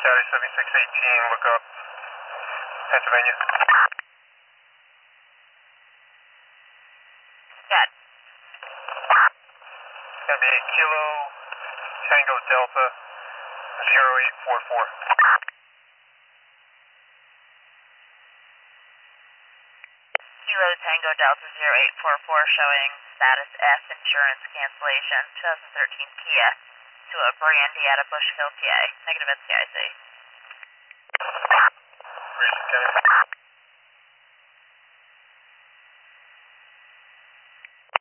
County 7618, look up Pennsylvania. Got it. It's going to be Kilo Tango Delta 0844. Kilo Tango Delta 0844 showing status F insurance cancellation 2013 Kia to a Brandy out of Bushville, PA. Negative NCIC. Reason, County.